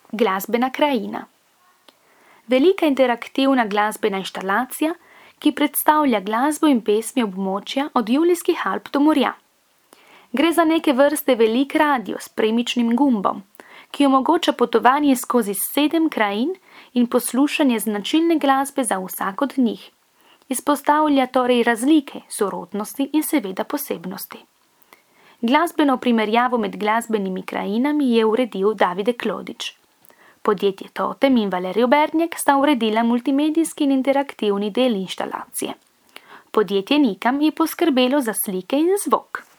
Glasbena krajina. Velika interaktivna glasbena inštalacija, ki predstavlja glasbo in pesmi območja od Julijskih Alp do morja. Gre za neke vrste velik radio s premičnim gumbom, ki omogoča potovanje skozi 7 krajin in poslušanje značilne glasbe za vsak od njih. Izpostavlja torej razlike, sorodnosti in seveda posebnosti. Glasbeno primerjavo med glasbenimi krajinami je uredil Davide Klodič. Podjetje Totem in Valerijo Bernjek sta uredila multimedijski in interaktivni del inštalacije. Podjetje Nikam je poskrbelo za slike in zvok.